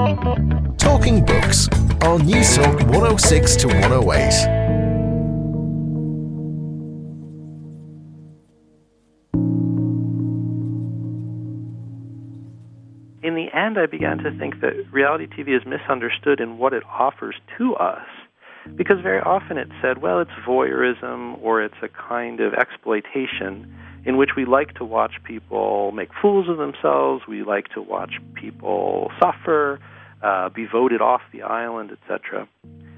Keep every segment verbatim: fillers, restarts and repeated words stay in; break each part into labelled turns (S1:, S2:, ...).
S1: Talking Books on News Talk one oh six to one oh eight.
S2: In the end, I began to think that reality T V is misunderstood in what it offers to us, because very often it's said, well, it's voyeurism or it's a kind of exploitation in which we like to watch people make fools of themselves, we like to watch people suffer, uh, be voted off the island, et cetera.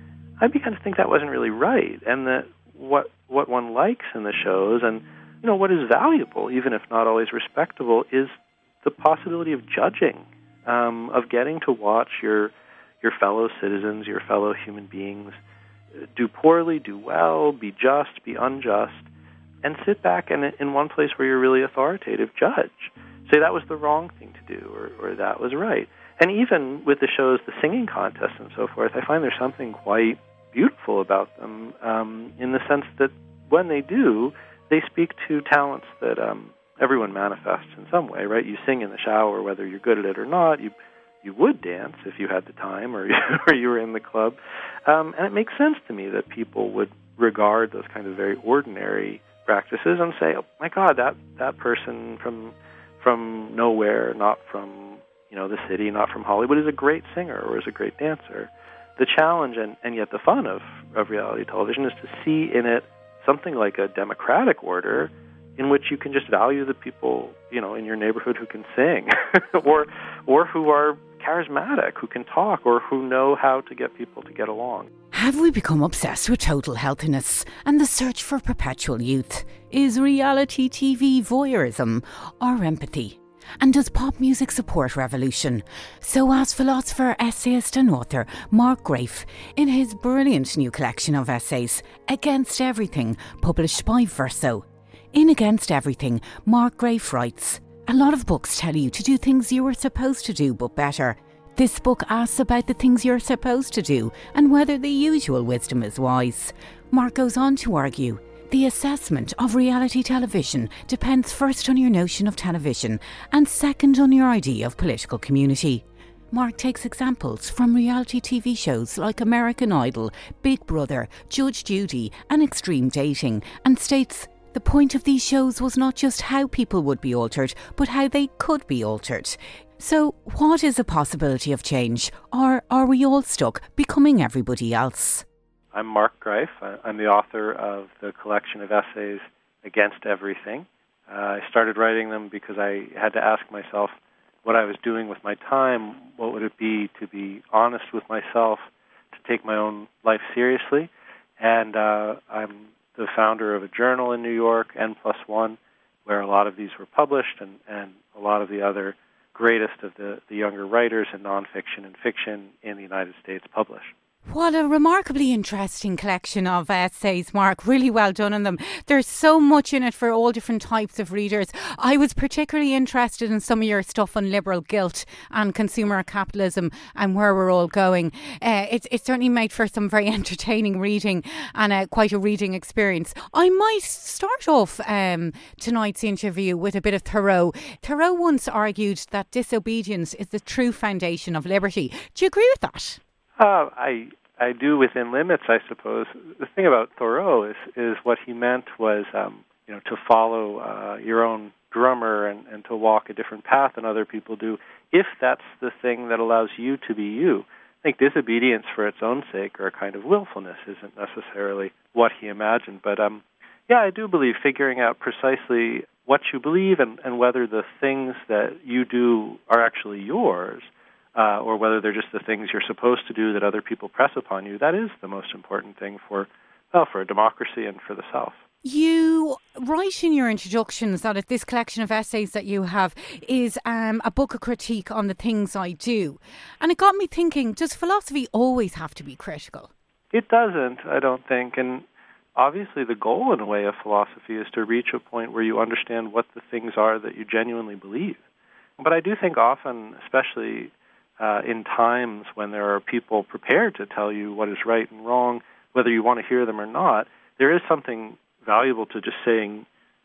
S2: I began to think that wasn't really right, and that what what one likes in the shows, and you know what is valuable, even if not always respectable, is the possibility of judging, um, of getting to watch your your fellow citizens, your fellow human beings, do poorly, do well, be just, be unjust, and sit back and in one place where you're really authoritative, judge. Say that was the wrong thing to do, or, or that was right. And even with the shows, the singing contests and so forth, I find there's something quite beautiful about them, um, in the sense that when they do, they speak to talents that um, everyone manifests in some way, right? You sing in the shower, whether you're good at it or not. You you would dance if you had the time, or, or you were in the club. Um, and it makes sense to me that people would regard those kind of very ordinary practices and say, oh my God, that, that person from from nowhere, not from you know the city, not from Hollywood, is a great singer or is a great dancer. The challenge and, and yet the fun of, of reality television is to see in it something like a democratic order in which you can just value the people, you know, in your neighborhood who can sing or or who are charismatic, who can talk, or who know how to get people to get along.
S3: Have we become obsessed with total healthiness and the search for perpetual youth? Is reality T V voyeurism or empathy? And does pop music support revolution? So asks philosopher, essayist and author Mark Graef in his brilliant new collection of essays, Against Everything, published by Verso. In Against Everything, Mark Graef writes, a lot of books tell you to do things you were supposed to do but better. This book asks about the things you're supposed to do and whether the usual wisdom is wise. Mark goes on to argue, the assessment of reality television depends first on your notion of television and second on your idea of political community. Mark takes examples from reality T V shows like American Idol, Big Brother, Judge Judy and Extreme Dating and states, the point of these shows was not just how people would be altered, but how they could be altered. So, what is a possibility of change? Or are we all stuck becoming everybody else?
S2: I'm Mark Graef. I'm the author of the collection of essays Against Everything. Uh, I started writing them because I had to ask myself what I was doing with my time. What would it be to be honest with myself, to take my own life seriously? And uh, I'm the founder of a journal in New York, N plus one, where a lot of these were published, and, and a lot of the other greatest of the, the younger writers in nonfiction and fiction in the United States published.
S3: What a remarkably interesting collection of essays, Mark. Really well done on them. There's so much in it for all different types of readers. I was particularly interested in some of your stuff on liberal guilt and consumer capitalism and where we're all going. Uh, it's, it's certainly made for some very entertaining reading and uh, quite a reading experience. I might start off um, tonight's interview with a bit of Thoreau. Thoreau once argued that disobedience is the true foundation of liberty. Do you agree with that?
S2: Uh, I I do within limits, I suppose. The thing about Thoreau is is what he meant was, um, you know, to follow uh, your own drummer and, and to walk a different path than other people do, if that's the thing that allows you to be you. I think disobedience for its own sake, or a kind of willfulness, isn't necessarily what he imagined. But um, yeah, I do believe figuring out precisely what you believe and, and whether the things that you do are actually yours, Uh, or whether they're just the things you're supposed to do that other people press upon you, that is the most important thing for, well, for a democracy and for the self.
S3: You write in your introductions that this collection of essays that you have is um, a book of critique on the things I do. And it got me thinking, does philosophy always have to be critical?
S2: It doesn't, I don't think. And obviously the goal, in a way, of philosophy is to reach a point where you understand what the things are that you genuinely believe. But I do think often, especially Uh, in times when there are people prepared to tell you what is right and wrong, whether you want to hear them or not, there is something valuable to just saying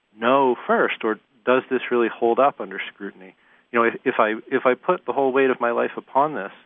S2: no first, or does this really hold up under scrutiny? You know, if, if I if I put the whole weight of my life upon this,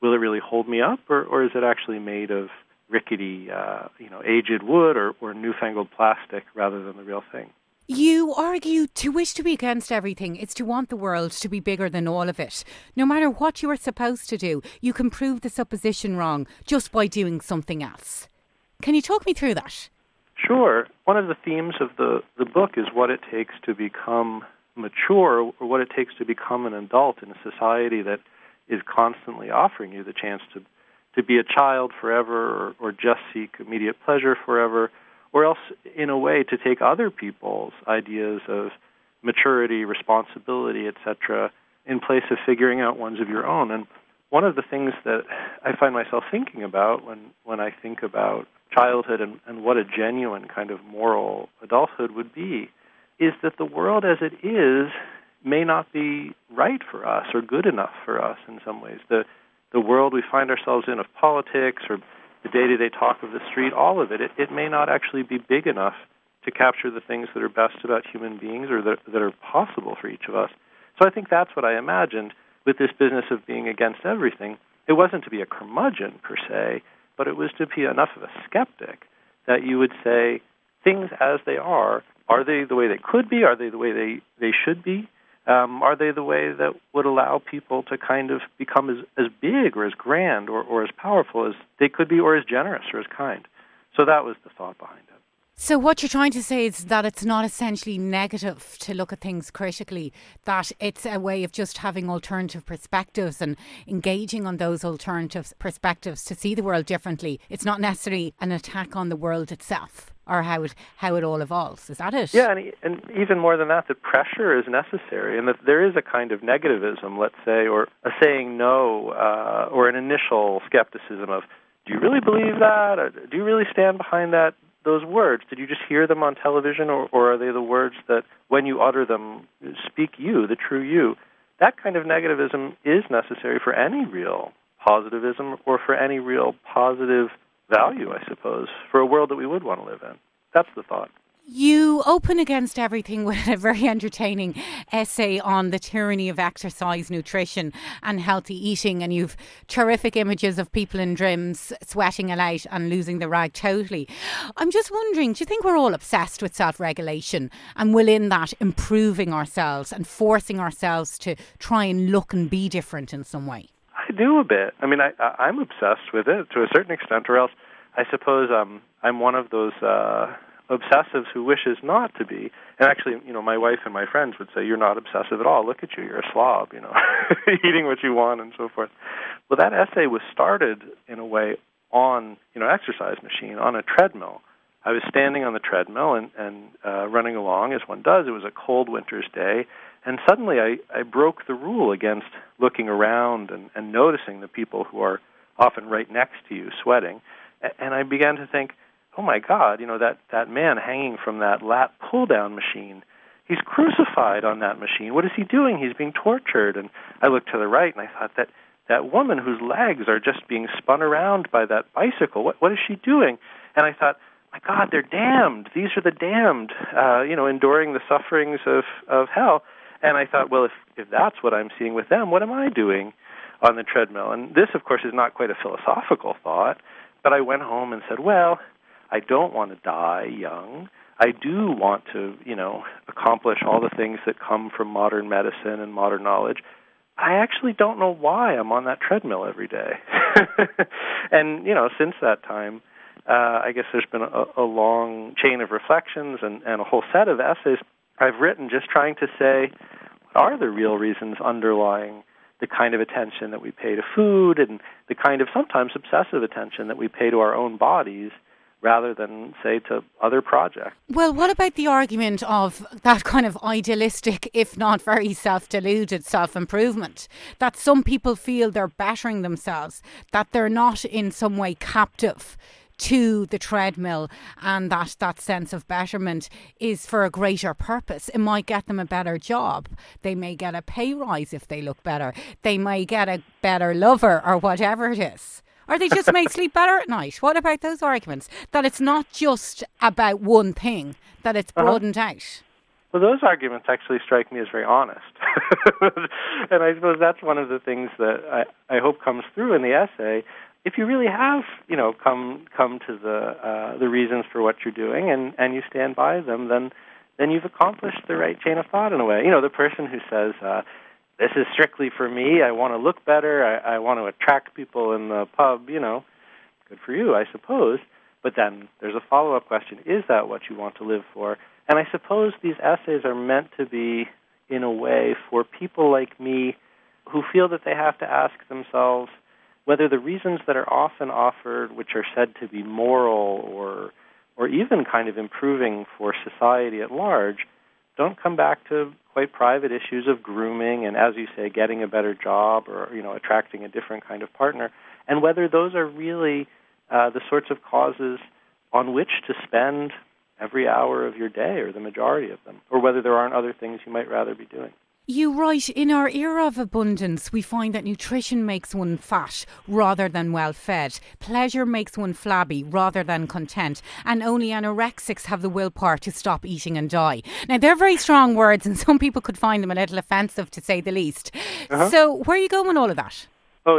S2: will it really hold me up, or, or is it actually made of rickety, uh, you know, aged wood or, or newfangled plastic rather than the real thing?
S3: You argue to wish to be against everything is to want the world to be bigger than all of it. No matter what you are supposed to do, you can prove the supposition wrong just by doing something else. Can you talk me through that?
S2: Sure. One of the themes of the, the book is what it takes to become mature, or what it takes to become an adult in a society that is constantly offering you the chance to, to be a child forever, or, or just seek immediate pleasure forever, or else, in a way, to take other people's ideas of maturity, responsibility, et cetera, in place of figuring out ones of your own. And one of the things that I find myself thinking about when, when I think about childhood and, and what a genuine kind of moral adulthood would be is that the world as it is may not be right for us or good enough for us in some ways. The, the world we find ourselves in, of politics or the day-to-day talk of the street, all of it, it, it may not actually be big enough to capture the things that are best about human beings or that, that are possible for each of us. So I think that's what I imagined with this business of being against everything. It wasn't to be a curmudgeon, per se, but it was to be enough of a skeptic that you would say, things as they are, are they the way they could be? Are they the way they, they should be? Um, are they the way that would allow people to kind of become as, as big or as grand or, or as powerful as they could be, or as generous or as kind? So that was the thought behind it.
S3: So what you're trying to say is that it's not essentially negative to look at things critically, that it's a way of just having alternative perspectives and engaging on those alternative perspectives to see the world differently. It's not necessarily an attack on the world itself or how it how it all evolves. Is that it?
S2: Yeah, and, and even more than that, that pressure is necessary, and that there is a kind of negativism, let's say, or a saying no, uh, or an initial skepticism of, do you really believe that? Or do you really stand behind that? Those words, did you just hear them on television, or, or are they the words that, when you utter them, speak you, the true you? That kind of negativism is necessary for any real positivism or for any real positive value, I suppose, for a world that we would want to live in. That's the thought.
S3: You open against everything with a very entertaining essay on the tyranny of exercise, nutrition and healthy eating, and you've terrific images of people in gyms sweating it out and losing the rag totally. I'm just wondering, do you think we're all obsessed with self-regulation and will in that improving ourselves and forcing ourselves to try and look and be different in some way?
S2: I do a bit. I mean, I, I'm obsessed with it to a certain extent, or else I suppose um, I'm one of those uh, obsessives who wishes not to be. And actually, you know, my wife and my friends would say, you're not obsessive at all. Look at you, you're a slob, you know, eating what you want and so forth. Well, that essay was started in a way on, you know, exercise machine, on a treadmill. I was standing on the treadmill and, and uh, running along, as one does. It was a cold winter's day. And suddenly I, I broke the rule against looking around and, and noticing the people who are often right next to you sweating. And I began to think, oh, my God, you know, that, that man hanging from that lat pull-down machine, he's crucified on that machine. What is he doing? He's being tortured. And I looked to the right, and I thought, that, that woman whose legs are just being spun around by that bicycle, what, what is she doing? And I thought, my God, they're damned. These are the damned, uh, you know, enduring the sufferings of, of hell. And I thought, well, if, if that's what I'm seeing with them, what am I doing on the treadmill? And this, of course, is not quite a philosophical thought, but I went home and said, well, I don't want to die young. I do want to, you know, accomplish all the things that come from modern medicine and modern knowledge. I actually don't know why I'm on that treadmill every day. And, you know, since that time, uh, I guess there's been a, a long chain of reflections and, and a whole set of essays I've written just trying to say, what are the real reasons underlying the kind of attention that we pay to food and the kind of sometimes obsessive attention that we pay to our own bodies rather than, say, to other projects.
S3: Well, what about the argument of that kind of idealistic, if not very self-deluded self-improvement, that some people feel they're bettering themselves, that they're not in some way captive to the treadmill, and that that sense of betterment is for a greater purpose. It might get them a better job. They may get a pay rise if they look better. They may get a better lover or whatever it is. Or they just may sleep better at night. What about those arguments? That it's not just about one thing, that it's broadened uh-huh. out.
S2: Well, those arguments actually strike me as very honest. And I suppose that's one of the things that I, I hope comes through in the essay. If you really have, you know, come come to the uh, the reasons for what you're doing and, and you stand by them, then then you've accomplished the right chain of thought in a way. You know, the person who says, uh, this is strictly for me, I want to look better, I, I want to attract people in the pub, you know, good for you, I suppose. But then there's a follow-up question, is that what you want to live for? And I suppose these essays are meant to be, in a way, for people like me who feel that they have to ask themselves whether the reasons that are often offered, which are said to be moral or or even kind of improving for society at large, don't come back to quite private issues of grooming and, as you say, getting a better job or, you know, attracting a different kind of partner, and whether those are really uh, the sorts of causes on which to spend every hour of your day or the majority of them, or whether there aren't other things you might rather be doing.
S3: You write, in our era of abundance, we find that nutrition makes one fat rather than well-fed. Pleasure makes one flabby rather than content. And only anorexics have the willpower to stop eating and die. Now, they're very strong words, and some people could find them a little offensive, to say the least. Uh-huh. So, where are you going with all of that?
S2: Oh,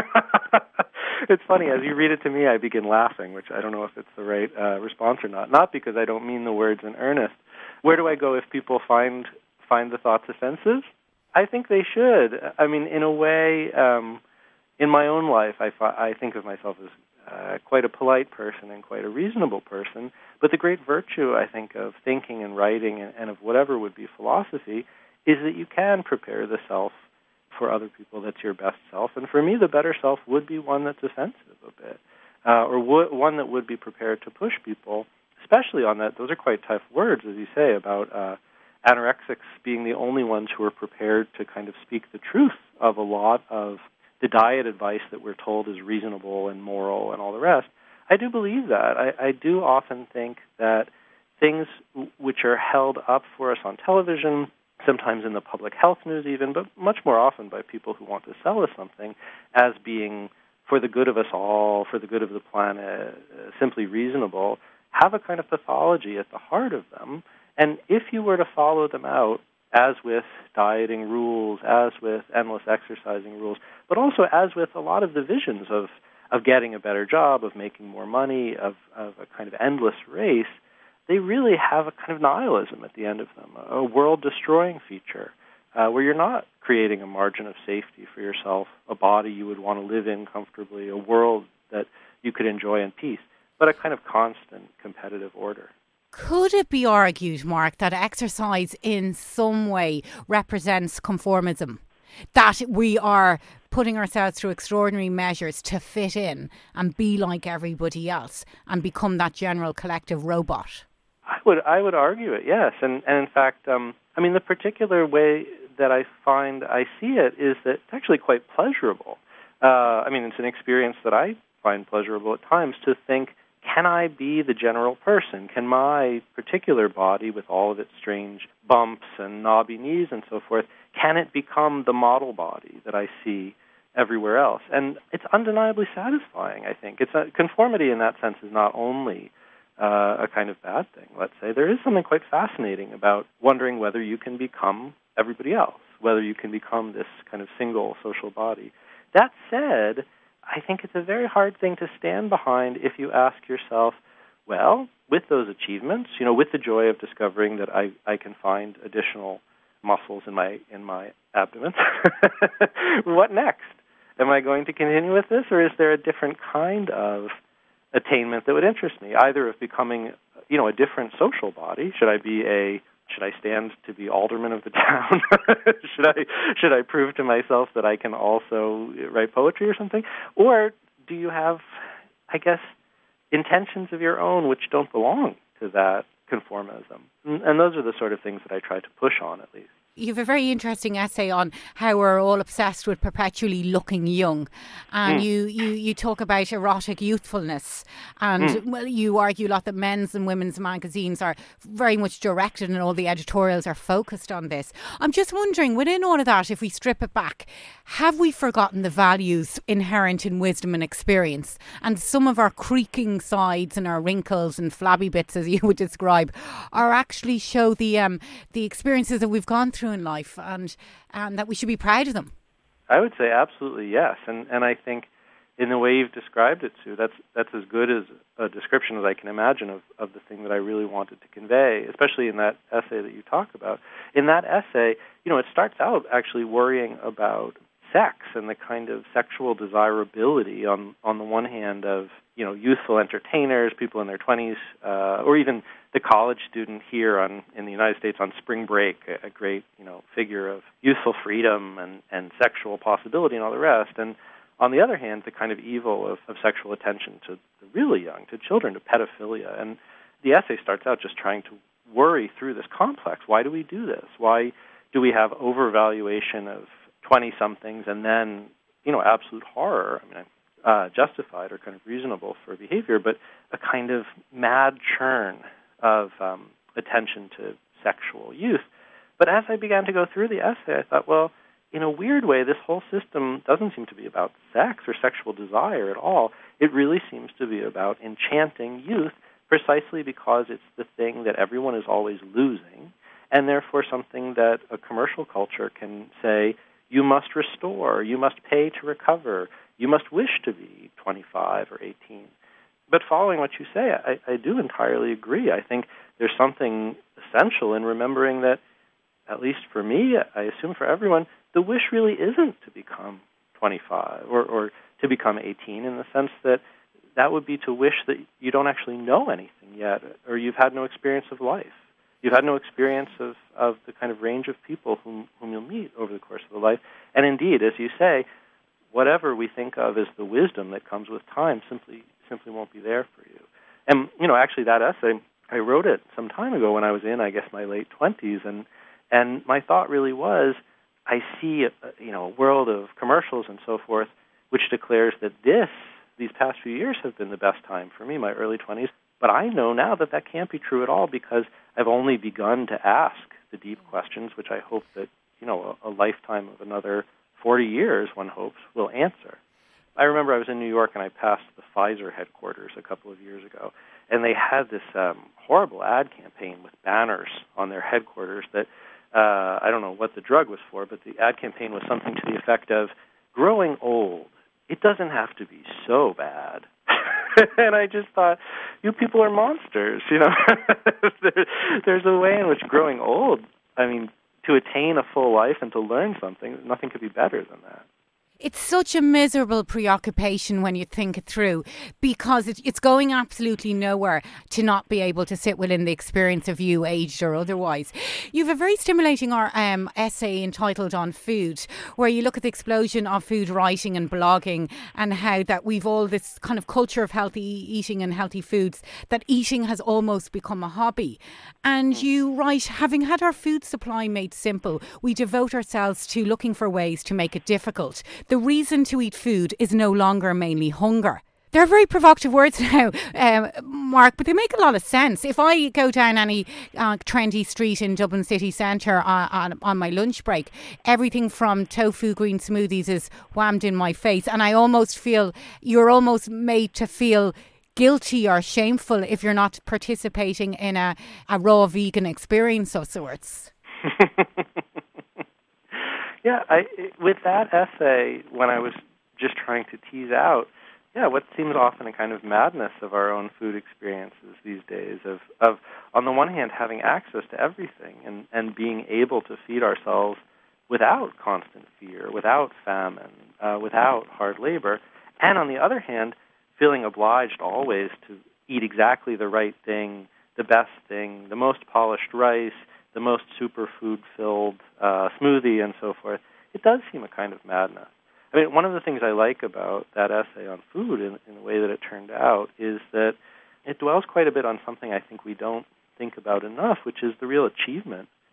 S2: it's funny. As you read it to me, I begin laughing, which I don't know if it's the right uh, response or not. Not because I don't mean the words in earnest. Where do I go if people find... find the thoughts offensive? I think they should. I mean, in a way, um, in my own life, I, I think of myself as uh, quite a polite person and quite a reasonable person, but the great virtue, I think, of thinking and writing and, and of whatever would be philosophy is that you can prepare the self for other people that's your best self, and for me, the better self would be one that's offensive a bit, uh, or w- one that would be prepared to push people, especially on that. Those are quite tough words, as you say, about uh, anorexics being the only ones who are prepared to kind of speak the truth of a lot of the diet advice that we're told is reasonable and moral and all the rest. I do believe that. I, I do often think that things which are held up for us on television, sometimes in the public health news even, but much more often by people who want to sell us something as being for the good of us all, for the good of the planet, uh, simply reasonable, have a kind of pathology at the heart of them. And if you were to follow them out, as with dieting rules, as with endless exercising rules, but also as with a lot of the visions of, of getting a better job, of making more money, of, of a kind of endless race, they really have a kind of nihilism at the end of them, a world-destroying feature, uh, where you're not creating a margin of safety for yourself, a body you would want to live in comfortably, a world that you could enjoy in peace, but a kind of constant competitive order.
S3: Could it be argued, Mark, that exercise in some way represents conformism? That we are putting ourselves through extraordinary measures to fit in and be like everybody else and become that general collective robot?
S2: I would I would argue it, yes. And, and in fact, um, I mean, the particular way that I find I see it is that it's actually quite pleasurable. Uh, I mean, it's an experience that I find pleasurable at times to think, can I be the general person? Can my particular body, with all of its strange bumps and knobby knees and so forth, can it become the model body that I see everywhere else? And it's undeniably satisfying, I think. It's a, conformity in that sense is not only uh, a kind of bad thing, let's say. There is something quite fascinating about wondering whether you can become everybody else, whether you can become this kind of single social body. That said, I think it's a very hard thing to stand behind if you ask yourself, well, with those achievements, you know, with the joy of discovering that I, I can find additional muscles in my in my abdomen, what next? Am I going to continue with this, or is there a different kind of attainment that would interest me, either of becoming, you know, a different social body? Should I be a Should I stand to be alderman of the town? should I should I prove to myself that I can also write poetry or something? Or do you have, I guess, intentions of your own which don't belong to that conformism? And those are the sort of things that I try to push on, at least.
S3: you have a very interesting essay on how we're all obsessed with perpetually looking young. And mm. you, you, you talk about erotic youthfulness. And mm. well, you argue a lot that men's and women's magazines are very much directed and all the editorials are focused on this. I'm just wondering, within all of that, if we strip it back, have we forgotten the values inherent in wisdom and experience? And some of our creaking sides and our wrinkles and flabby bits, as you would describe, are actually show the um, the experiences that we've gone through in life, and and that we should be proud of them.
S2: I would say absolutely yes, and and I think in the way you've described it, Sue, that's that's as good as a description as I can imagine of, of the thing that I really wanted to convey, especially in that essay that you talk about. In that essay, you know, it starts out actually worrying about sex and the kind of sexual desirability on on the one hand of, you know, youthful entertainers, people in their twenties, uh, or even the college student here on in the United States on spring break, a, a great, you know, figure of youthful freedom and, and sexual possibility and all the rest. And on the other hand, the kind of evil of, of sexual attention to the really young, to children, to pedophilia. And the essay starts out just trying to worry through this complex. Why do we do this? Why do we have overvaluation of twenty-somethings and then, you know, absolute horror? I mean, uh, justified or kind of reasonable for behavior, but a kind of mad churn of um, attention to sexual youth. But as I began to go through the essay, I thought, well, in a weird way, this whole system doesn't seem to be about sex or sexual desire at all. It really seems to be about enchanting youth precisely because it's the thing that everyone is always losing, and therefore something that a commercial culture can say, you must restore, you must pay to recover, you must wish to be twenty-five or eighteen. But following what you say, I, I do entirely agree. I think there's something essential in remembering that, at least for me, I assume for everyone, the wish really isn't to become twenty-five or, or to become eighteen, in the sense that that would be to wish that you don't actually know anything yet, or you've had no experience of life. You've had no experience of, of the kind of range of people whom, whom you'll meet over the course of a life. And indeed, as you say, whatever we think of as the wisdom that comes with time simply simply won't be there for you. And, you know, actually that essay, I wrote it some time ago when I was in, I guess, my late twenties, and and my thought really was, I see, a, you know, a world of commercials and so forth, which declares that this, these past few years have been the best time for me, my early twenties. But I know now that that can't be true at all, because I've only begun to ask the deep questions, which I hope that, you know, a, a lifetime of another forty years, one hopes, will answer. I remember I was in New York and I passed the Pfizer headquarters a couple of years ago, and they had this um, horrible ad campaign with banners on their headquarters that, uh, I don't know what the drug was for, but the ad campaign was something to the effect of, growing old, it doesn't have to be so bad. And I just thought, you people are monsters, you know. there, there's a way in which growing old, I mean, to attain a full life and to learn something, nothing could be better than that.
S3: It's such a miserable preoccupation when you think it through, because it, it's going absolutely nowhere to not be able to sit within the experience of you, aged or otherwise. You have a very stimulating um, essay entitled On Food, where you look at the explosion of food writing and blogging, and how that we've all this kind of culture of healthy eating and healthy foods, that eating has almost become a hobby. And you write, having had our food supply made simple, we devote ourselves to looking for ways to make it difficult. The reason to eat food is no longer mainly hunger. They're very provocative words now, um, Mark, but they make a lot of sense. If I go down any uh, trendy street in Dublin city centre on, on, on my lunch break, everything from tofu green smoothies is whammed in my face, and I almost feel, you're almost made to feel guilty or shameful if you're not participating in a, a raw vegan experience of sorts.
S2: Yeah, I, with that essay, when I was just trying to tease out, yeah, what seems often a kind of madness of our own food experiences these days, of, of on the one hand, having access to everything and, and being able to feed ourselves without constant fear, without famine, uh, without hard labor, and on the other hand, feeling obliged always to eat exactly the right thing, the best thing, the most polished rice, the most superfood-filled uh, smoothie, and so forth. It does seem a kind of madness. I mean, one of the things I like about that essay on food, in, in the way that it turned out, is that it dwells quite a bit on something I think we don't think about enough, which is the real achievement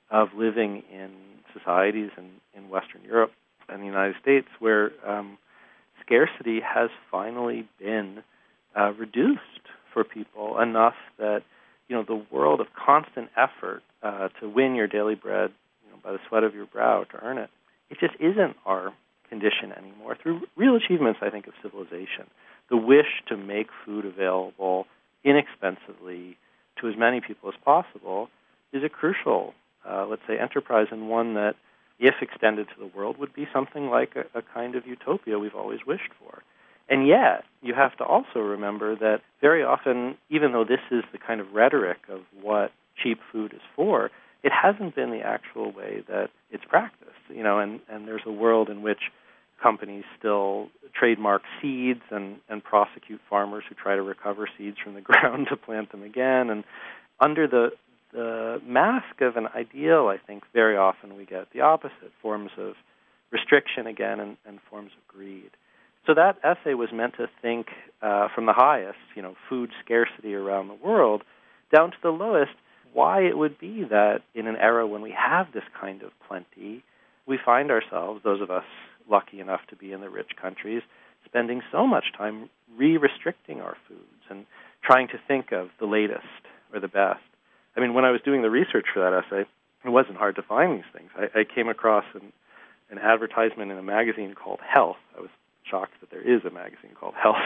S2: of living in societies in, in Western Europe and the United States where um, scarcity has finally been uh, reduced for people enough that, you know, the world of constant effort uh, to win your daily bread, you know, by the sweat of your brow to earn it, it just isn't our condition anymore. Through real achievements, I think, of civilization, the wish to make food available inexpensively to as many people as possible is a crucial, uh, let's say, enterprise, and one that, if extended to the world, would be something like a, a kind of utopia we've always wished for. And yet, you have to also remember that very often, even though this is the kind of rhetoric of what cheap food is for, it hasn't been the actual way that it's practiced. You know, and, and there's a world in which companies still trademark seeds and, and prosecute farmers who try to recover seeds from the ground to plant them again. And under the the mask of an ideal, I think very often we get the opposite, forms of restriction again and, and forms of greed. So that essay was meant to think uh, from the highest, you know, food scarcity around the world, down to the lowest, why it would be that in an era when we have this kind of plenty, we find ourselves, those of us lucky enough to be in the rich countries, spending so much time re-restricting our foods and trying to think of the latest or the best. I mean, when I was doing the research for that essay, it wasn't hard to find these things. I, I came across an, an advertisement in a magazine called Health. I was shocked that there is a magazine called Health.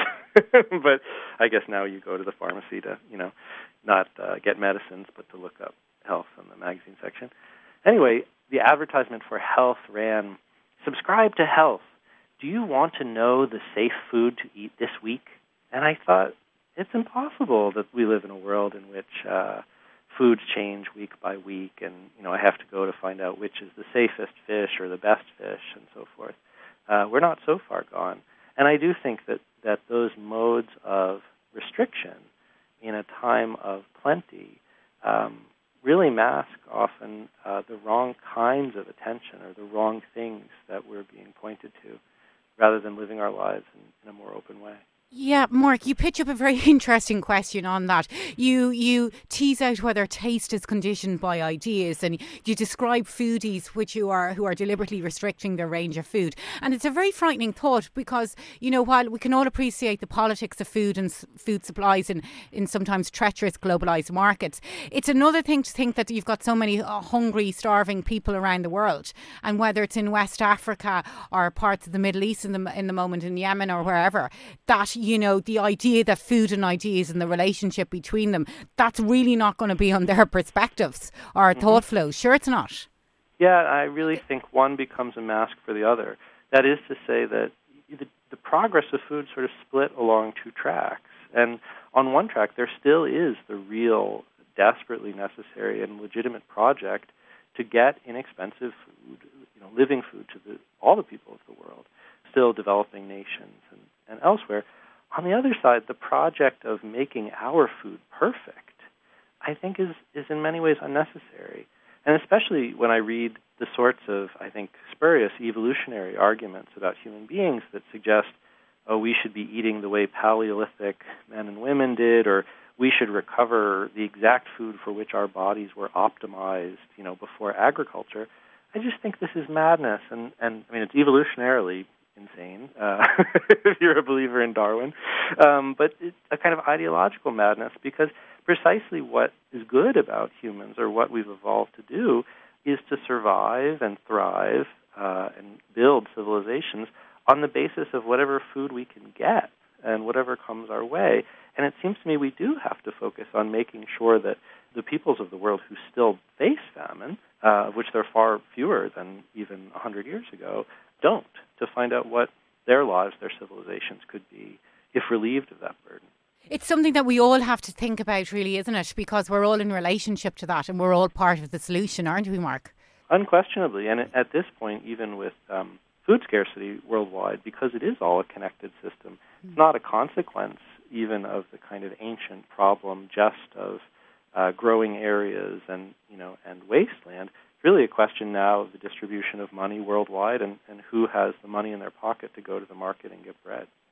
S2: But I guess now you go to the pharmacy to, you know, not uh, get medicines, but to look up Health in the magazine section. Anyway, the advertisement for Health ran, "Subscribe to Health. Do you want to know the safe food to eat this week?" And I thought, it's impossible that we live in a world in which uh, foods change week by week, and, you know, I have to go to find out which is the safest fish or the best fish and so forth. Uh, we're not so far gone. And I do think that, that those modes of restriction in a time of plenty um, really mask often uh, the wrong kinds of attention or the wrong things that we're being pointed to, rather than living our lives in, in a more open way.
S3: Yeah, Mark, you pitch up a very interesting question on that. You you tease out whether taste is conditioned by ideas, and you describe foodies which you are who are deliberately restricting their range of food. And it's a very frightening thought because, you know, while we can all appreciate the politics of food and s- food supplies in, in sometimes treacherous globalised markets, it's another thing to think that you've got so many uh, hungry, starving people around the world. And whether it's in West Africa or parts of the Middle East in the, in the moment, in Yemen or wherever, that, you know, the idea that food and ideas and the relationship between them, that's really not going to be on their perspectives or mm-hmm. thought flows. Sure, it's not.
S2: Yeah, I really think one becomes a mask for the other. That is to say that the, the progress of food sort of split along two tracks. And on one track, there still is the real, desperately necessary and legitimate project to get inexpensive food, you know, living food to the, all the people of the world, still developing nations and, and elsewhere. On the other side, the project of making our food perfect, I think, is, is in many ways unnecessary. And especially when I read the sorts of, I think, spurious evolutionary arguments about human beings that suggest, oh, we should be eating the way Paleolithic men and women did, or we should recover the exact food for which our bodies were optimized, you know, before agriculture. I just think this is madness. And, and I mean, it's evolutionarily insane, uh, if you're a believer in Darwin. Um, but it's a kind of ideological madness, because precisely what is good about humans, or what we've evolved to do, is to survive and thrive uh, and build civilizations on the basis of whatever food we can get and whatever comes our way. And it seems to me we do have to focus on making sure that the peoples of the world who still face famine, uh, of which there are far fewer than even one hundred years ago, don't, to find out what their lives, their civilizations could be if relieved of that burden.
S3: It's something that we all have to think about, really, isn't it? Because we're all in relationship to that, and we're all part of the solution, aren't we, Mark?
S2: Unquestionably. And at this point, even with um, food scarcity worldwide, because it is all a connected system, mm. it's not a consequence even of the kind of ancient problem just of uh, growing areas and, you know, and wasteland. Really a question now of the distribution of money worldwide and, and who has the money in their pocket to go to the market and get bread.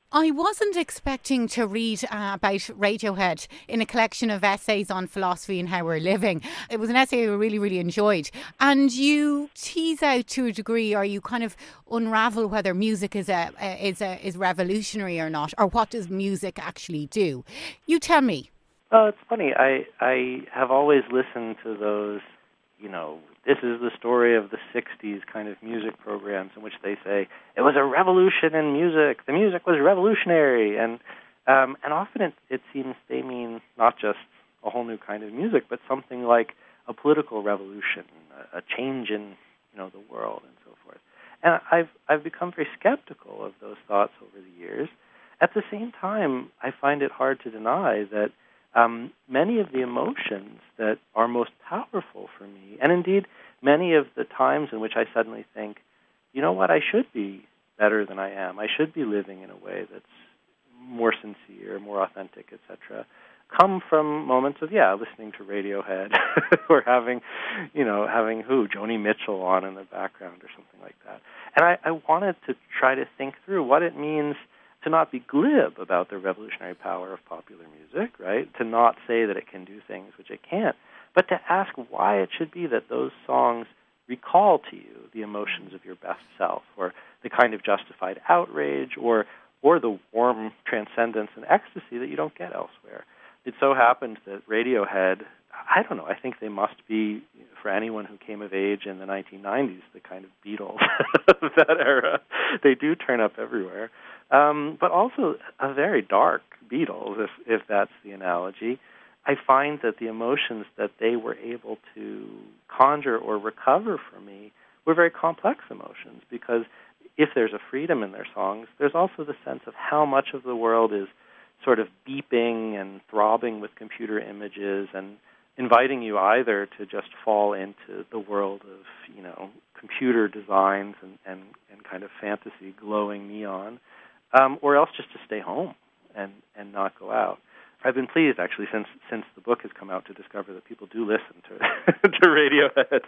S3: I wasn't expecting to read uh, about Radiohead in a collection of essays on philosophy and how we're living. It was an essay I really, really enjoyed. And you tease out to a degree, or you kind of unravel whether music is a, a is a is revolutionary or not, or what does music actually do. You tell me.
S2: Well, it's funny. I I have always listened to those, you know, this is the story of the sixties kind of music programs in which they say it was a revolution in music. The music was revolutionary, and um, and often it, it seems they mean not just a whole new kind of music, but something like a political revolution, a, a change in you know the world, and so forth. And I've I've become very skeptical of those thoughts over the years. At the same time, I find it hard to deny that Um, many of the emotions that are most powerful for me, and indeed many of the times in which I suddenly think, you know what, I should be better than I am, I should be living in a way that's more sincere, more authentic, et cetera, come from moments of, yeah, listening to Radiohead or having, you know, having who, Joni Mitchell on in the background or something like that. And I, I wanted to try to think through what it means to not be glib about the revolutionary power of popular music, right? To not say that it can do things which it can't, but to ask why it should be that those songs recall to you the emotions of your best self, or the kind of justified outrage, or or the warm transcendence and ecstasy that you don't get elsewhere. It so happens that Radiohead, I don't know, I think they must be, for anyone who came of age in the nineteen nineties, the kind of Beatles of that era. They do turn up everywhere. Um, but also a very dark Beatles, if, if that's the analogy. I find that the emotions that they were able to conjure or recover for me were very complex emotions, because if there's a freedom in their songs, there's also the sense of how much of the world is sort of beeping and throbbing with computer images and inviting you either to just fall into the world of, you know, computer designs and, and, and kind of fantasy glowing neon, um, or else just to stay home and, and not go out. I've been pleased, actually, since since the book has come out, to discover that people do listen to to Radiohead.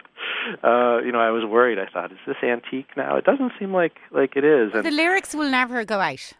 S2: Uh, you know, I was worried. I thought, is this antique now? It doesn't seem like, like it is.
S3: And the lyrics will never go out.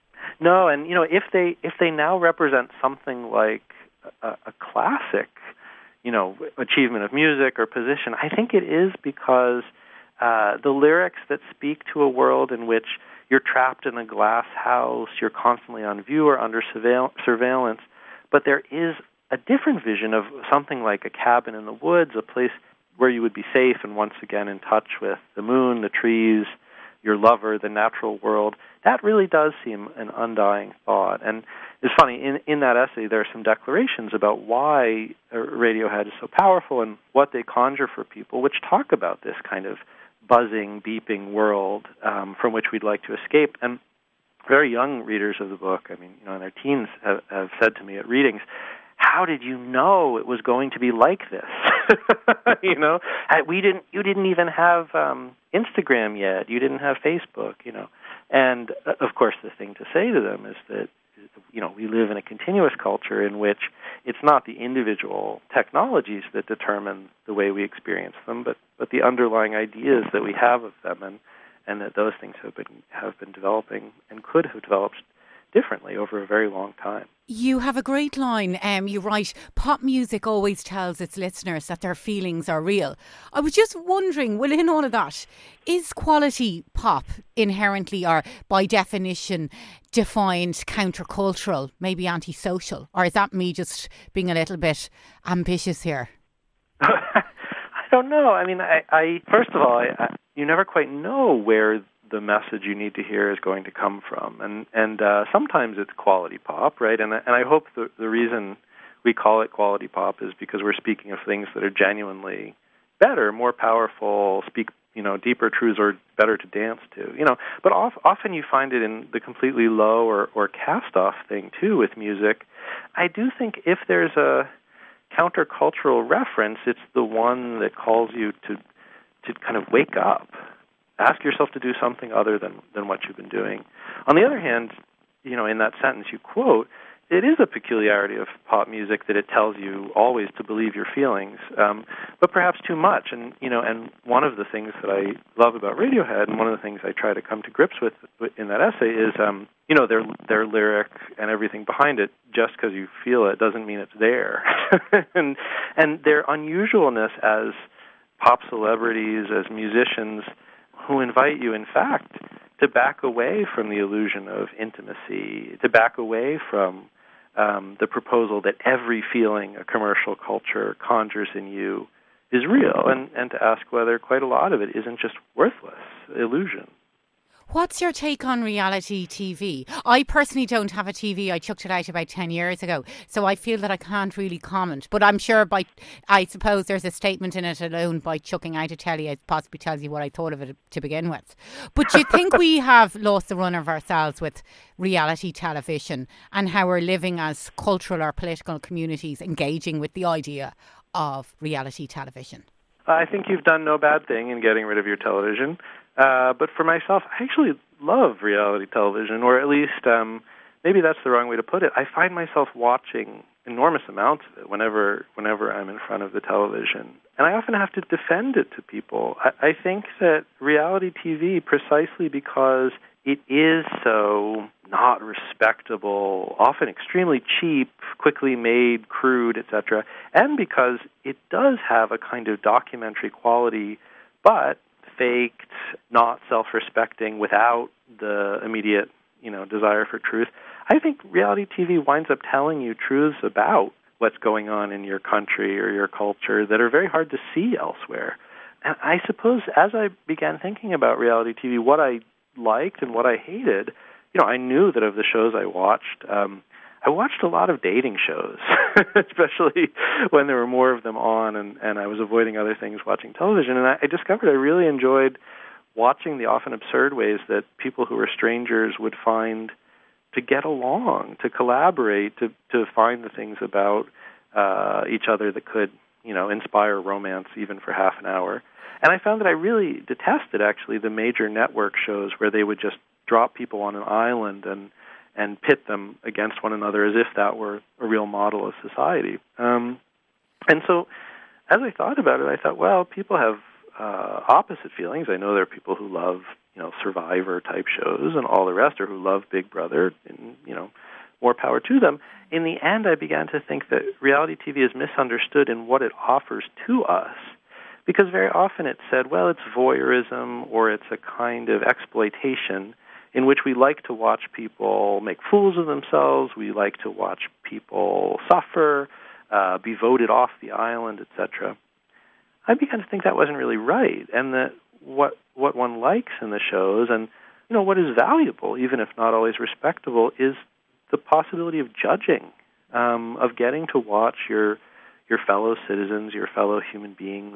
S2: No, and you know, if they if they now represent something like a, a classic, you know, achievement of music or position, I think it is because uh, the lyrics that speak to a world in which you're trapped in a glass house, you're constantly on view or under surveil- surveillance, but there is a different vision of something like a cabin in the woods, a place where you would be safe and once again in touch with the moon, the trees, your lover, the natural world. That really does seem an undying thought. And it's funny, in, in that essay there are some declarations about why Radiohead is so powerful and what they conjure for people, which talk about this kind of buzzing, beeping world um, from which we'd like to escape. And very young readers of the book, I mean, you know, in their teens, have, have said to me at readings, "How did you know it was going to be like this?" you know, we didn't. You didn't even have um, Instagram yet. You didn't have Facebook. You know, and uh, of course, the thing to say to them is that, you know, we live in a continuous culture in which it's not the individual technologies that determine the way we experience them, but, but the underlying ideas that we have of them, and, and that those things have been have been developing and could have developed differently over a very long time.
S3: You have a great line. Um, you write, pop music always tells its listeners that their feelings are real. I was just wondering, well, in all of that, is quality pop inherently or by definition defined countercultural, maybe antisocial? Or is that me just being a little bit ambitious here?
S2: I don't know. I mean, I, I first of all, I, I, you never quite know where the message you need to hear is going to come from, and and uh, sometimes it's quality pop, right? And and I hope the the reason we call it quality pop is because we're speaking of things that are genuinely better, more powerful, speak, you know, deeper truths, or better to dance to, you know. But off, often you find it in the completely low or or cast off thing too with music. I do think if there's a countercultural reference, it's the one that calls you to to kind of wake up. Ask yourself to do something other than, than what you've been doing. On the other hand, you know, in that sentence you quote, it is a peculiarity of pop music that it tells you always to believe your feelings, um, but perhaps too much. And you know, and one of the things that I love about Radiohead, and one of the things I try to come to grips with in that essay, is um, you know, their their lyric and everything behind it. Just because you feel it doesn't mean it's there. and and their unusualness as pop celebrities, as musicians, who invite you, in fact, to back away from the illusion of intimacy, to back away from um, the proposal that every feeling a commercial culture conjures in you is real, and, and to ask whether quite a lot of it isn't just worthless illusion.
S3: What's your take on reality T V? I personally don't have a T V. I chucked it out about ten years ago, so I feel that I can't really comment. But I'm sure by, I suppose there's a statement in it alone by chucking out a telly, it possibly tells you what I thought of it to begin with. But do you think we have lost the run of ourselves with reality television and how we're living as cultural or political communities engaging with the idea of reality television?
S2: I think you've done no bad thing in getting rid of your television. Uh, but for myself, I actually love reality television, or at least um, maybe that's the wrong way to put it. I find myself watching enormous amounts of it whenever whenever I'm in front of the television. And I often have to defend it to people. I, I think that reality T V, precisely because it is so not respectable, often extremely cheap, quickly made, crude, et cetera, and because it does have a kind of documentary quality, but faked, not self-respecting, without the immediate, you know, desire for truth. I think reality T V winds up telling you truths about what's going on in your country or your culture that are very hard to see elsewhere. And I suppose as I began thinking about reality T V, what I liked and what I hated, you know, I knew that of the shows I watched, um, I watched a lot of dating shows, especially when there were more of them on, and, and I was avoiding other things watching television. And I, I discovered I really enjoyed watching the often absurd ways that people who were strangers would find to get along, to collaborate, to, to find the things about uh, each other that could, you know, inspire romance even for half an hour. And I found that I really detested, actually, the major network shows where they would just drop people on an island and and pit them against one another as if that were a real model of society. Um, and so as I thought about it, I thought, well, people have uh, opposite feelings. I know there are people who love, you know, Survivor-type shows and all the rest, or who love Big Brother, and, you know, more power to them. In the end, I began to think that reality T V is misunderstood in what it offers to us, because very often it's said, well, it's voyeurism, or it's a kind of exploitation in which we like to watch people make fools of themselves, we like to watch people suffer, uh, be voted off the island, et cetera. I began to think that wasn't really right, and that what what one likes in the shows, and you know what is valuable, even if not always respectable, is the possibility of judging, um, of getting to watch your your fellow citizens, your fellow human beings,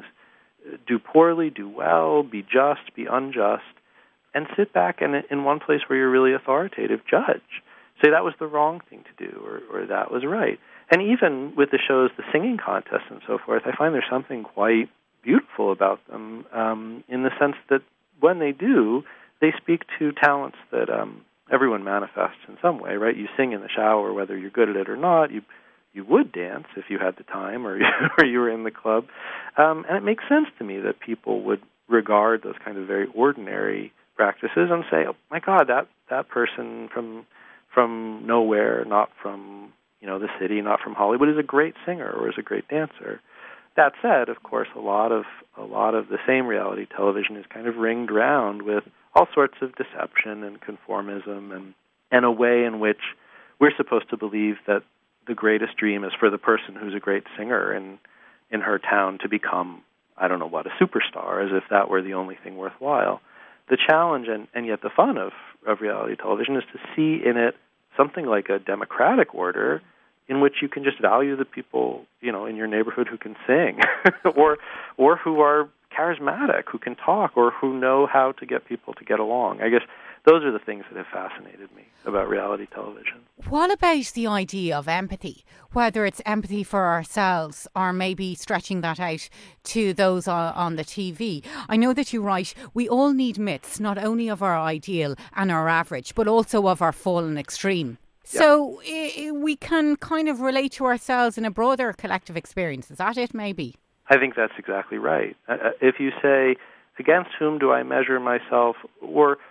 S2: do poorly, do well, be just, be unjust, and sit back and in one place where you're really authoritative, judge. Say that was the wrong thing to do, or, or that was right. And even with the shows, the singing contests and so forth, I find there's something quite beautiful about them, um, in the sense that when they do, they speak to talents that um, everyone manifests in some way, right? You sing in the shower, whether you're good at it or not. You you would dance if you had the time, or, or you were in the club. Um, and it makes sense to me that people would regard those kind of very ordinary practices and say, oh my God, that, that person from from nowhere, not from, you know, the city, not from Hollywood, is a great singer or is a great dancer. That said, of course, a lot of a lot of the same reality television is kind of ringed round with all sorts of deception and conformism, and, and a way in which we're supposed to believe that the greatest dream is for the person who's a great singer in in her town to become, I don't know what, a superstar, as if that were the only thing worthwhile. The challenge and, and yet the fun of, of reality television is to see in it something like a democratic order in which you can just value the people, you know, in your neighborhood who can sing or or who are charismatic, who can talk, or who know how to get people to get along. I guess those are the things that have fascinated me about reality television.
S3: What about the idea of empathy, whether it's empathy for ourselves or maybe stretching that out to those on, on the T V? I know that you write, we all need myths, not only of our ideal and our average, but also of our fallen extreme. Yeah. So I, we can kind of relate to ourselves in a broader collective experience. Is that it, maybe?
S2: I think that's exactly right. Uh, if you say, against whom do I measure myself, or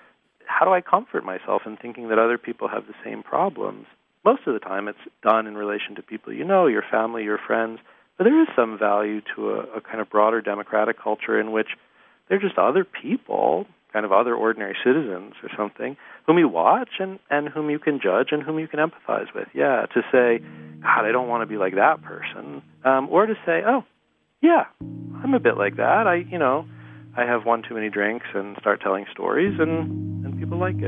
S2: how do I comfort myself in thinking that other people have the same problems? Most of the time it's done in relation to people you know, your family, your friends, but there is some value to a, a kind of broader democratic culture in which they're just other people, kind of other ordinary citizens or something, whom you watch and, and whom you can judge and whom you can empathize with. Yeah, to say, God, I don't want to be like that person. Um, or to say, oh, yeah, I'm a bit like that. I, you know, I have one too many drinks and start telling stories, and, and people like it.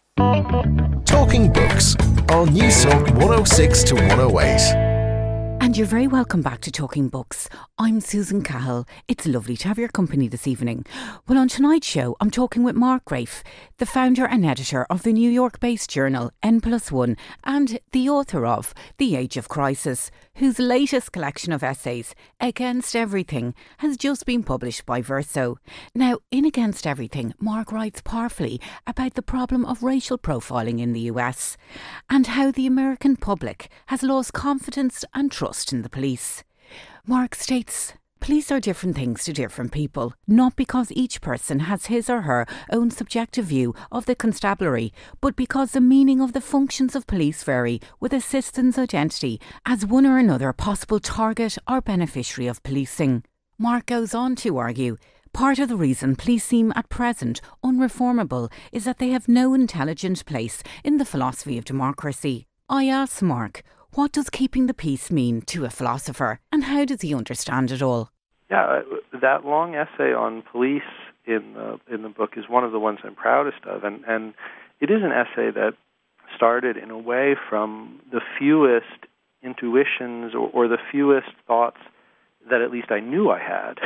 S1: Talking Books on Newstalk one oh six to one oh eight.
S3: And And you're very welcome back to Talking Books. I'm Susan Cahill. It's lovely to have your company this evening. Well, on tonight's show, I'm talking with Mark Graef, the founder and editor of the New York-based journal N plus one and the author of The Age of Crisis, whose latest collection of essays, Against Everything, has just been published by Verso. Now, in Against Everything, Mark writes powerfully about the problem of racial profiling in the U S and how the American public has lost confidence and trust in the police. Mark states, police are different things to different people, not because each person has his or her own subjective view of the constabulary, but because the meaning of the functions of police vary with a citizen's identity as one or another possible target or beneficiary of policing. Mark goes on to argue, part of the reason police seem at present unreformable is that they have no intelligent place in the philosophy of democracy. I asked Mark, what does keeping the peace mean to a philosopher, and how does he understand it all?
S2: Yeah, that long essay on police in the in the book is one of the ones I'm proudest of, and, and it is an essay that started in a way from the fewest intuitions or, or the fewest thoughts that at least I knew I had.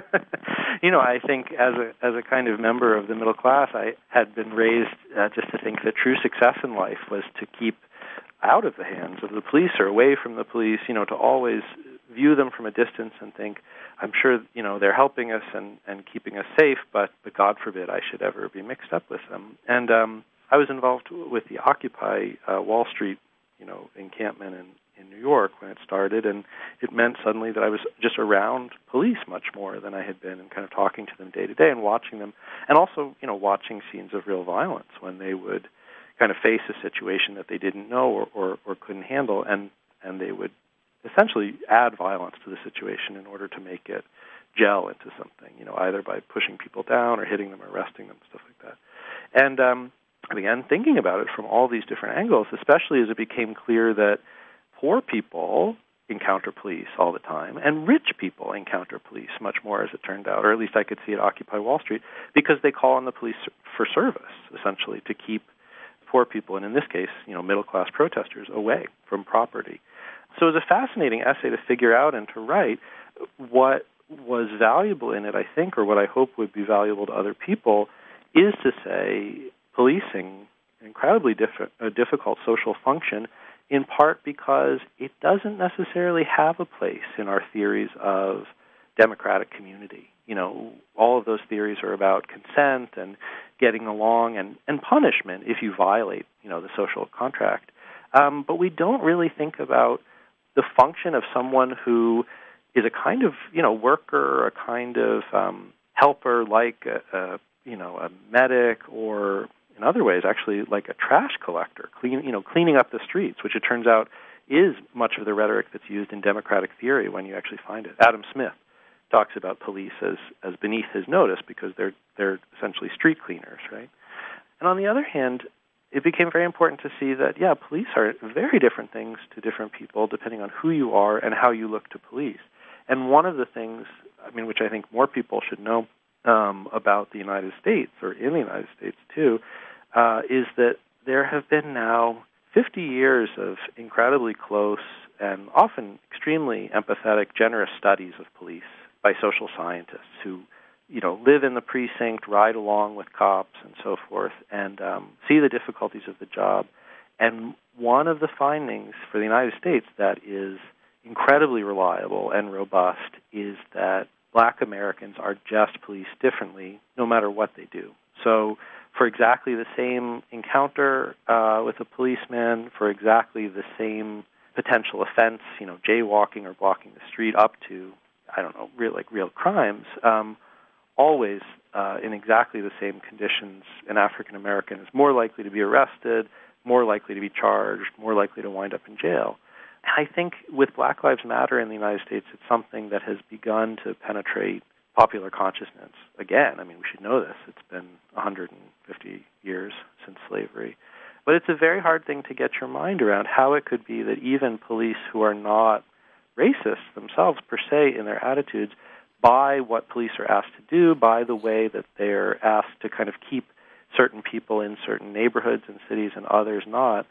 S2: You know, I think as a as a kind of member of the middle class, I had been raised uh, just to think that true success in life was to keep out of the hands of the police or away from the police, you know, to always view them from a distance and think, I'm sure, you know, they're helping us and, and keeping us safe, but, but God forbid I should ever be mixed up with them. And um, I was involved with the Occupy uh, Wall Street, you know, encampment in, in New York when it started, and it meant suddenly that I was just around police much more than I had been and kind of talking to them day to day and watching them, and also, you know, watching scenes of real violence when they would kind of face a situation that they didn't know or, or, or couldn't handle, and, and they would essentially add violence to the situation in order to make it gel into something, you know, either by pushing people down or hitting them or arresting them, stuff like that. And um, I began thinking about it from all these different angles, especially as it became clear that poor people encounter police all the time, and rich people encounter police much more, as it turned out, or at least I could see at Occupy Wall Street, because they call on the police for service, essentially, to keep poor people, and in this case, you know, middle-class protesters, away from property. So it was a fascinating essay to figure out and to write. What was valuable in it, I think, or what I hope would be valuable to other people, is to say policing, an incredibly diff- a difficult social function, in part because it doesn't necessarily have a place in our theories of democratic community. You know, all of those theories are about consent and getting along and, and punishment if you violate, you know, the social contract. Um, but we don't really think about the function of someone who is a kind of, you know, worker, a kind of um, helper, like a, a, you know, a medic, or in other ways, actually, like a trash collector, clean, you know, cleaning up the streets, which it turns out is much of the rhetoric that's used in democratic theory when you actually find it. Adam Smith talks about police as, as beneath his notice because they're they're essentially street cleaners, right? And on the other hand, it became very important to see that, yeah, police are very different things to different people depending on who you are and how you look to police. And one of the things, I mean, which I think more people should know um, about the United States, or in the United States too, uh, is that there have been now fifty years of incredibly close and often extremely empathetic, generous studies of police by social scientists who, you know, live in the precinct, ride along with cops and so forth, and um, see the difficulties of the job. And one of the findings for the United States that is incredibly reliable and robust is that black Americans are just policed differently no matter what they do. So for exactly the same encounter uh, with a policeman, for exactly the same potential offense, you know, jaywalking or blocking the street, up to, I don't know, real like real crimes, um, always uh, in exactly the same conditions, an African American is more likely to be arrested, more likely to be charged, more likely to wind up in jail. And I think with Black Lives Matter in the United States, it's something that has begun to penetrate popular consciousness. Again, I mean, we should know this. It's been one hundred fifty years since slavery. But it's a very hard thing to get your mind around, how it could be that even police who are not racist themselves per se in their attitudes, by what police are asked to do, by the way that they're asked to kind of keep certain people in certain neighborhoods and cities and others not,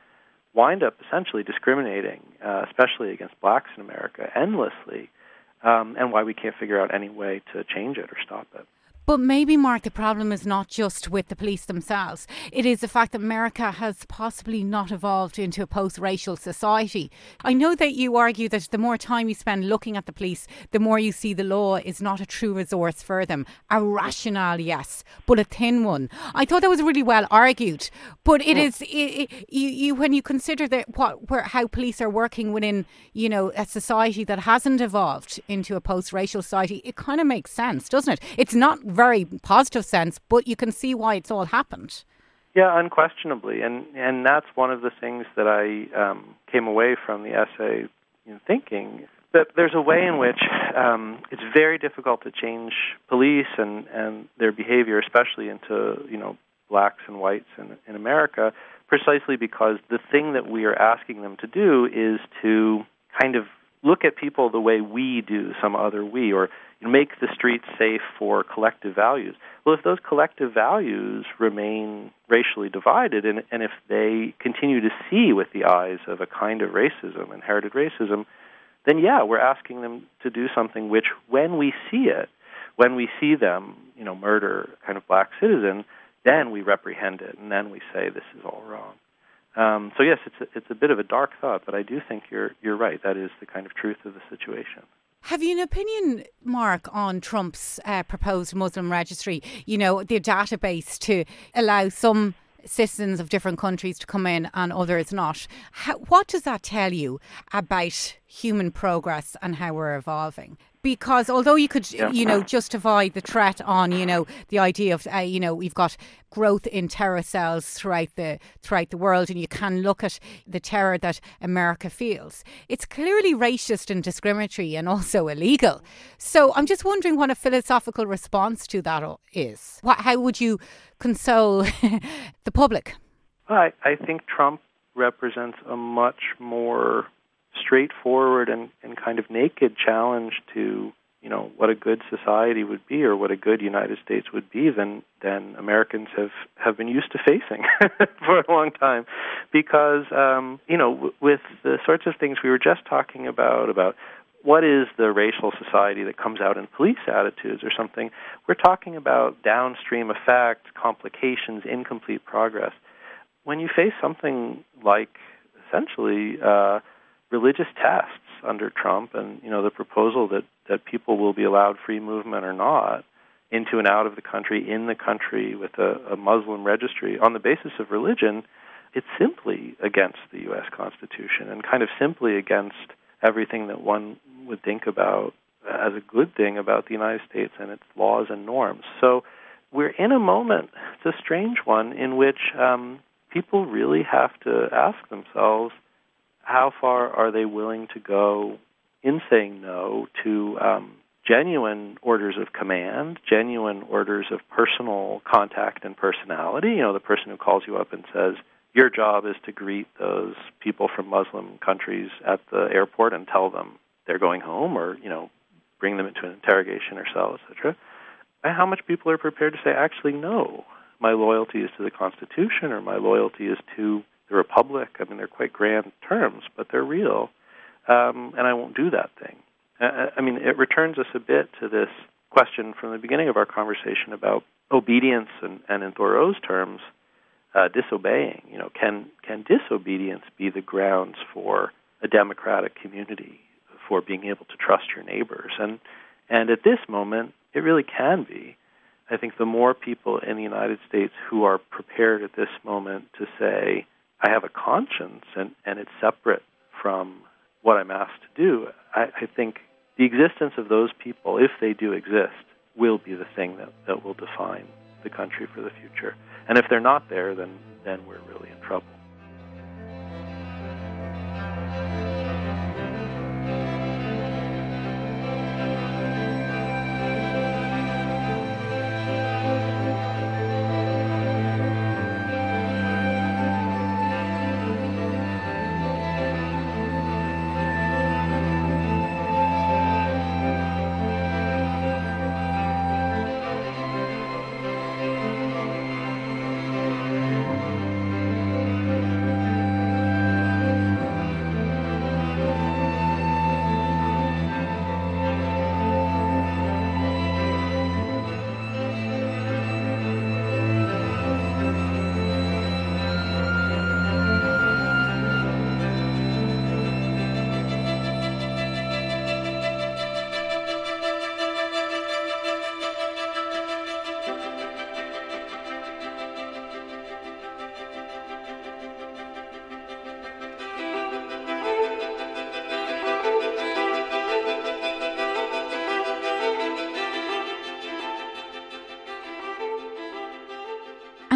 S2: wind up essentially discriminating, uh, especially against blacks in America, endlessly, um, and why we can't figure out any way to change it or stop it.
S3: But maybe, Mark, the problem is not just with the police themselves. It is the fact that America has possibly not evolved into a post-racial society. I know that you argue that the more time you spend looking at the police, the more you see the law is not a true resource for them. A rationale, yes, but a thin one. I thought that was really well argued. But it is, it, it, you, you, when you consider that what, where, how police are working within, you know, a society that hasn't evolved into a post-racial society, it kind of makes sense, doesn't it? It's not very positive sense, but you can see why it's all happened.
S2: Yeah, unquestionably, and and that's one of the things that I um, came away from the essay you know, thinking that there's a way in which um, it's very difficult to change police and, and their behavior, especially into you know blacks and whites in, in America, precisely because the thing that we are asking them to do is to kind of look at people the way we do some other we, or make the streets safe for collective values. Well, if those collective values remain racially divided, and, and if they continue to see with the eyes of a kind of racism, inherited racism, then yeah, we're asking them to do something which, when we see it, when we see them, you know, murder a kind of black citizen, then we reprehend it, and then we say this is all wrong. Um, so yes, it's a, it's a bit of a dark thought, but I do think you're you're right. That is the kind of truth of the situation.
S3: Have you an opinion, Mark, on Trump's uh, proposed Muslim registry? You know, the database to allow some citizens of different countries to come in and others not. How, what does that tell you about human progress and how we're evolving? Because although you could, yeah. you know, justify the threat on, you know, the idea of, uh, you know, we've got growth in terror cells throughout the throughout the world, and you can look at the terror that America feels. It's clearly racist and discriminatory and also illegal. So I'm just wondering what a philosophical response to that is. What, how would you console the public?
S2: I, I think Trump represents a much more straightforward and, and kind of naked challenge to, you know, what a good society would be or what a good United States would be than than Americans have, have been used to facing for a long time. Because, um, you know, w- with the sorts of things we were just talking about, about what is the racial society that comes out in police attitudes or something, we're talking about downstream effects, complications, incomplete progress. When you face something like, essentially, uh, religious tests under Trump and, you know, the proposal that, that people will be allowed free movement or not into and out of the country, in the country with a, a Muslim registry on the basis of religion, it's simply against the U S Constitution and kind of simply against everything that one would think about as a good thing about the United States and its laws and norms. So we're in a moment, it's a strange one, in which um, people really have to ask themselves, how far are they willing to go in saying no to um, genuine orders of command, genuine orders of personal contact and personality? You know, the person who calls you up and says, your job is to greet those people from Muslim countries at the airport and tell them they're going home, or, you know, bring them into an interrogation or cell, et cetera. And how much people are prepared to say, actually, no, my loyalty is to the Constitution, or my loyalty is to the Republic. I mean, they're quite grand terms, but they're real, um, and I won't do that thing. I, I mean, it returns us a bit to this question from the beginning of our conversation about obedience, and, and in Thoreau's terms, uh, disobeying. You know, can can disobedience be the grounds for a democratic community, for being able to trust your neighbors? And and at this moment, it really can be. I think the more people in the United States who are prepared at this moment to say, I have a conscience, and, and it's separate from what I'm asked to do, I, I think the existence of those people, if they do exist, will be the thing that, that will define the country for the future. And if they're not there, then, then we're really in trouble.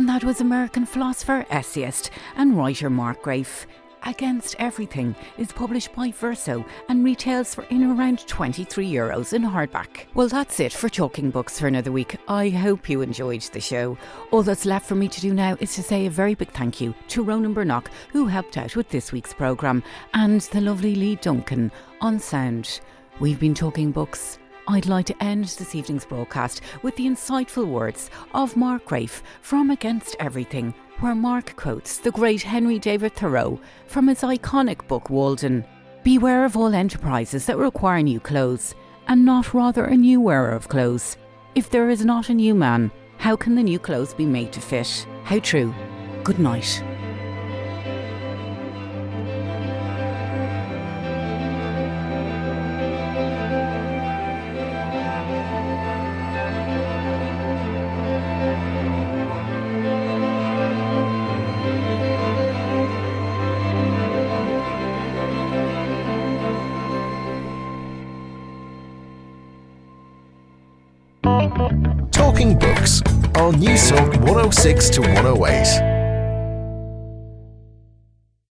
S3: And that was American philosopher, essayist and writer Mark Graef. Against Everything is published by Verso and retails for in around twenty-three euros in hardback. Well, that's it for Talking Books for another week. I hope you enjoyed the show. All that's left for me to do now is to say a very big thank you to Ronan Burnock, who helped out with this week's programme, and the lovely Lee Duncan on sound. We've been talking books. I'd like to end this evening's broadcast with the insightful words of Mark Graef from Against Everything, where Mark quotes the great Henry David Thoreau from his iconic book Walden. Beware of all enterprises that require new clothes, and not rather a new wearer of clothes. If there is not a new man, how can the new clothes be made to fit? How true. Good night.
S1: Talking Books on Newstalk one oh six to one oh eight.